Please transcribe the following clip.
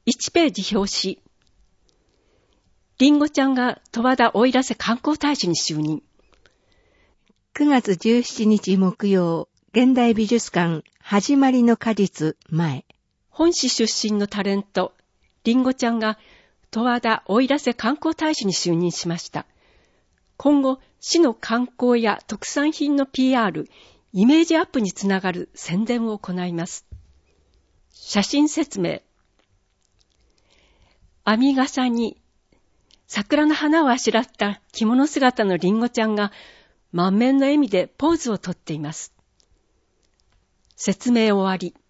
1ページ表紙。りんごちゃんが十和田奥入瀬観光大使に就任。 9月17日木曜、現代美術館始まりの果実前。 本市出身のタレント、りんごちゃんが十和田奥入瀬観光大使に就任しました。今後、市の観光や特産品の PR、イメージアップにつながる宣伝を行います。写真説明。編み笠に桜の花をあしらった着物姿のりんごちゃんが満面の笑みでポーズをとっています。説明終わり。